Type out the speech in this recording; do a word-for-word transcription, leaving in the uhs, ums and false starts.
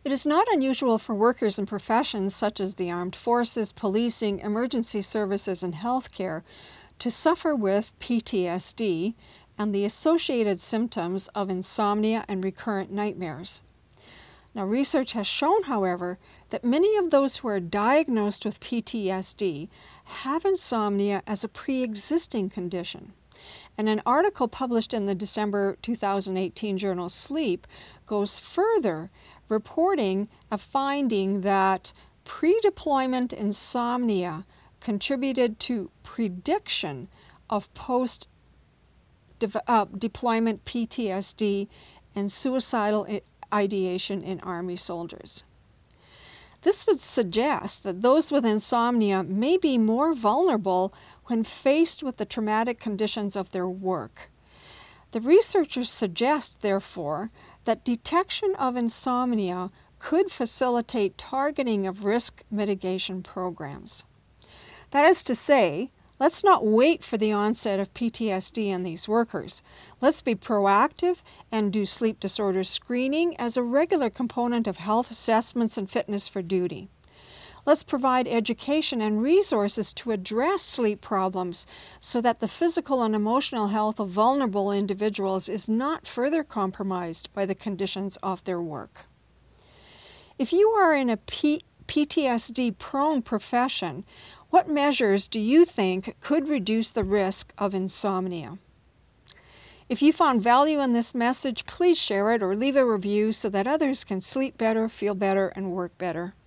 It is not unusual for workers in professions such as the armed forces, policing, emergency services, and healthcare to suffer with P T S D and the associated symptoms of insomnia and recurrent nightmares. Now, research has shown, however, that many of those who are diagnosed with P T S D have insomnia as a pre-existing condition. And an article published in the December two thousand eighteen journal Sleep goes further, reporting a finding that pre-deployment insomnia contributed to prediction of post-deployment P T S D and suicidal ideation in Army soldiers. This would suggest that those with insomnia may be more vulnerable when faced with the traumatic conditions of their work. The researchers suggest, therefore, that detection of insomnia could facilitate targeting of risk mitigation programs. That is to say, let's not wait for the onset of P T S D in these workers. Let's be proactive and do sleep disorder screening as a regular component of health assessments and fitness for duty. Let's provide education and resources to address sleep problems so that the physical and emotional health of vulnerable individuals is not further compromised by the conditions of their work. If you are in a P- PTSD-prone profession, what measures do you think could reduce the risk of insomnia? If you found value in this message, please share it or leave a review so that others can sleep better, feel better, and work better.